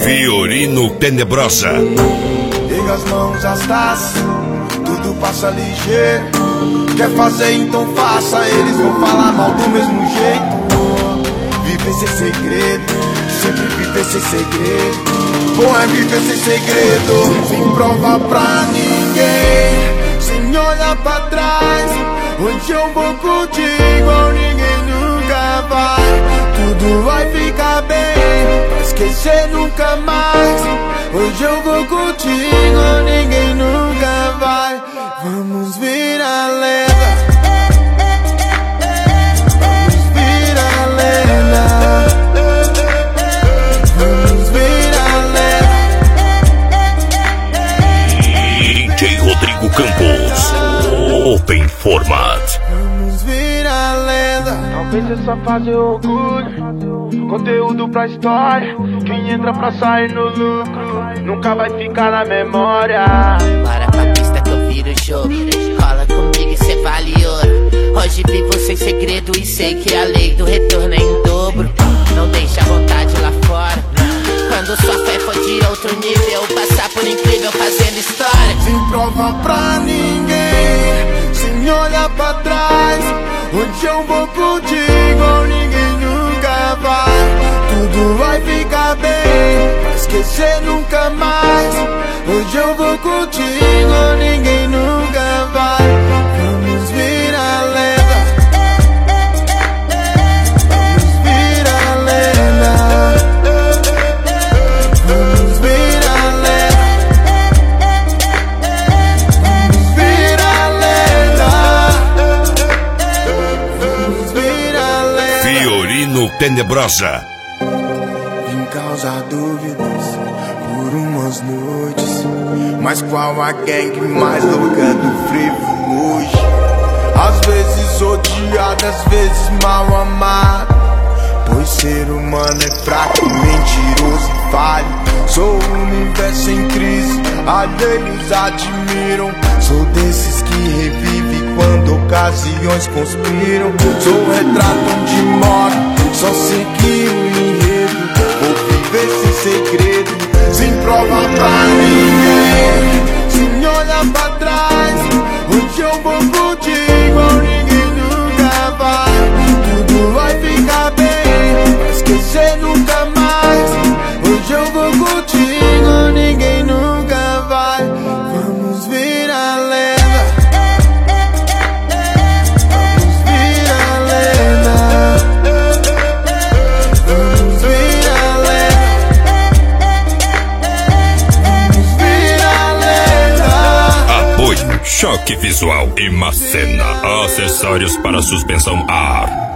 Fiorino Tenebrosa. Pega as mãos, as taças, tudo passa ligeiro. Quer fazer, então faça. Eles vão falar mal do mesmo jeito. Viver sem segredo, sempre viver sem segredo. Bom é viver sem segredo. Sem prova pra ninguém, sem olhar pra trás. Hoje eu vou curtir igual ninguém nunca vai. Tudo vai ficar bem, pra esquecer nunca mais. Hoje eu vou curtir igual ninguém nunca vai. Vamos virar lenda, vamos virar lenda, vamos virar lenda. DJ Rodrigo Campos, Open Format. Vamos virar lenda. Talvez essa fase é orgulho, conteúdo pra história. Quem entra pra sair no lucro nunca vai ficar na memória. Bora pra pista que eu viro o jogo. Cola comigo e cê vale ouro. Hoje vivo sem segredo e sei que a lei do retorno é em dobro. Não deixa a vontade lá fora. Quando sua fé for de outro nível, passar por incrível fazendo história. Sem prova pra ninguém, sem olhar pra trás. Hoje eu vou curtir igual ninguém nunca vai. Tudo vai ficar bem, pra esquecer nunca mais. Hoje eu vou curtir igual ninguém nunca vai. Vamos virar lenda, vamos virar lenda, vamos virar lenda, vamos virar lenda, vamos virar lenda. Fiorino Tenebrosa. Vim causar dúvidas por umas noites. Mas qual a gangue mais louca do frevo hoje? Às vezes odiado, às vezes mal amado. Pois ser humano é fraco, mentiroso e falho. Sou o universo em crise, alheios admiram. Sou desses que revive quando ocasiões conspiram. Sou o retrato onde moro, só seguir o enredo. Vou viver sem segredo, sem prova pra ninguém, sem olhar pra trás. Hoje eu vou curtir igual ninguém nunca vai. Tudo vai ficar bem, pra esquecer nunca mais. Hoje eu vou curtir igual ninguém nunca vai. Vamos virar lenda, vamos virar lenda, vamos virar lenda. Apoio Choque Visual e Macena. Acessórios para suspensão ar.